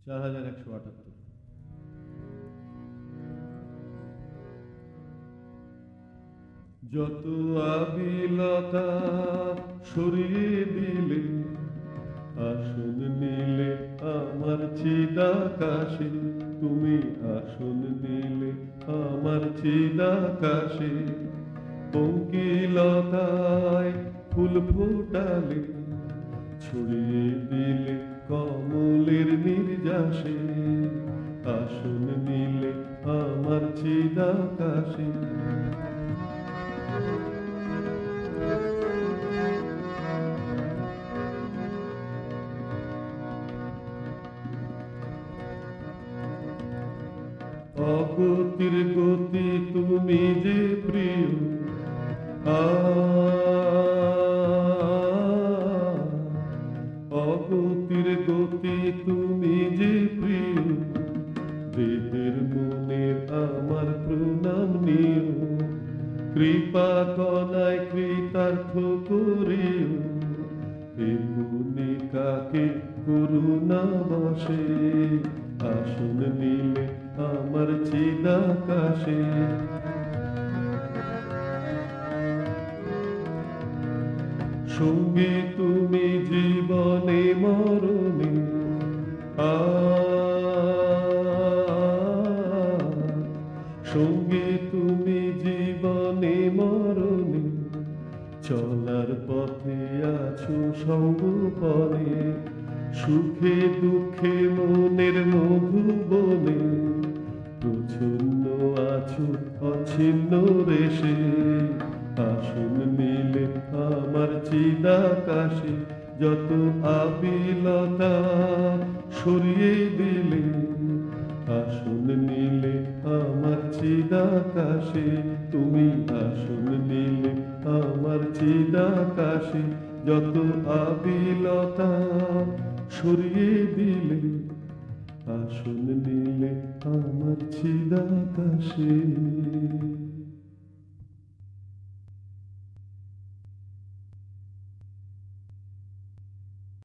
4178। যত আবিলতা সরিয়ে দিলে, আসন নিলে আমার চিদাকাশে, তুমি আসন নিলে আমার চিদাকাশে। পঙ্কিলতায় ফুল ফোটালে, ছড়িয়ে দিলে কমলের নির্যাসে, আসন নিলে আমার চিদাকাশে। অগতির গতি তুমি যে প্রিয়, অগতির গতি তুমি যে প্রিয়, দেহের মনের আমার প্রণাম নিও। কৃপা কনায় কৃতার্থ করিও, এমনি কাকে করুণা বসে, আসন নিলে আমার চিদাকাশে। সঙ্গী তুমি জীবনে মরণে, সঙ্গী তুমি জীবনে মরণে, চলার পথে আছো সঙ্গপনে। সুখে দুঃখে মনের মধুবনে, প্রচ্ছন্ন আছো অছিন্ন রেশে, আসন নিলে আমার চিদাকাশে। যত আবিলতা সরিয়ে দিলে, আসন নিলে আমার চিদাকাশে, তুমি আসন নিলে আমার চিদাকাশে। যত আবিলতা সরিয়ে দিলে, আসন নিলে আমার চিদাকাশে।